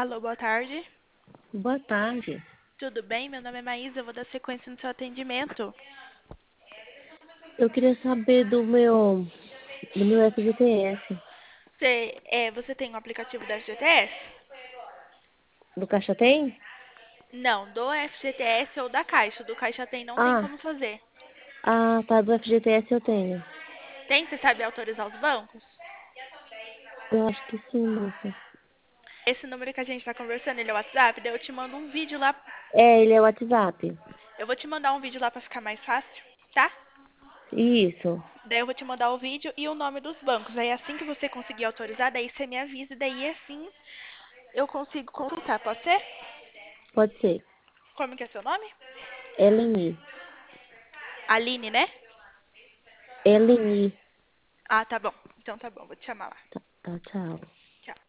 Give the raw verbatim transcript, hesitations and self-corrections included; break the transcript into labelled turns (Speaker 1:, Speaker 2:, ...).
Speaker 1: Alô, boa tarde.
Speaker 2: Boa tarde.
Speaker 1: Tudo bem? Meu nome é Maísa, eu vou dar sequência no seu atendimento.
Speaker 2: Eu queria saber do meu, do meu F G T S.
Speaker 1: Você, é, você tem o aplicativo da F G T S?
Speaker 2: Do Caixa tem?
Speaker 1: Não, do F G T S ou da Caixa. Do Caixa tem, não tem
Speaker 2: Ah,
Speaker 1: como fazer.
Speaker 2: ah, tá. Do F G T S eu tenho.
Speaker 1: Tem, você sabe autorizar os bancos?
Speaker 2: Eu acho que sim, moça.
Speaker 1: Esse número que a gente está conversando, ele é o WhatsApp, daí eu te mando um vídeo lá.
Speaker 2: É, ele é o WhatsApp.
Speaker 1: Eu vou te mandar um vídeo lá pra ficar mais fácil, tá?
Speaker 2: Isso.
Speaker 1: Daí eu vou te mandar o vídeo e o nome dos bancos. Aí assim que você conseguir autorizar, daí você me avisa, e daí assim eu consigo consultar, pode ser?
Speaker 2: Pode ser.
Speaker 1: Como que é seu nome?
Speaker 2: Eleni.
Speaker 1: Aline, né?
Speaker 2: Eleni.
Speaker 1: Ah, tá bom. Então tá bom, vou te chamar lá.
Speaker 2: Tá, tá, tchau.